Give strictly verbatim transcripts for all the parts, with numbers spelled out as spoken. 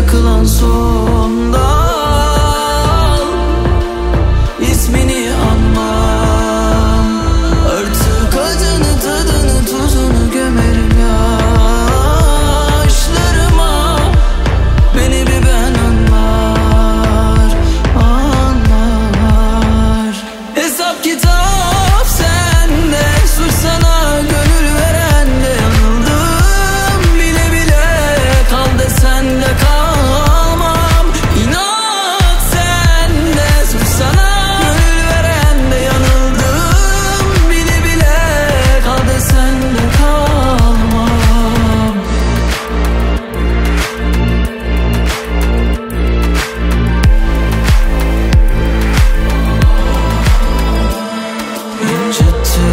yakılan son dal, ismini anmam. Artık acını, tadını, tuzunu gömerim yaşlarıma. Beni bir ben anlar, anlar. Hesap kitap sende, suç sana, gönül veren de yanıldım bile bile. Kal desen de kalmam, inat sende, suç sana, gönül veren de yanıldım bile bile. Kal desen de kalmam. İncitti,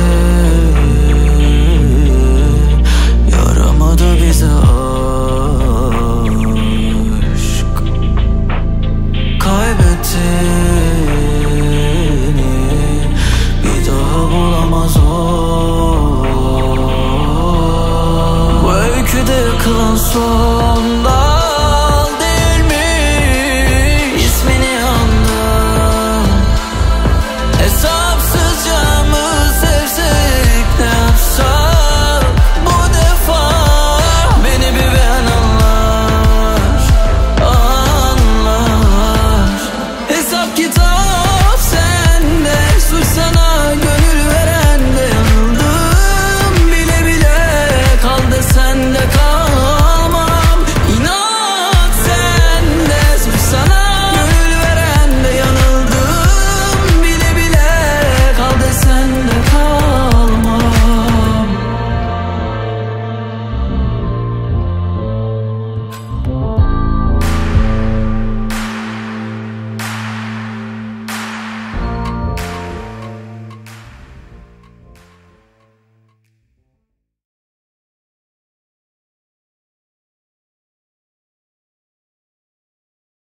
yaramadı bize aşk. Kaybettiğini bir daha bulamaz o. Bu öyküde yakılan son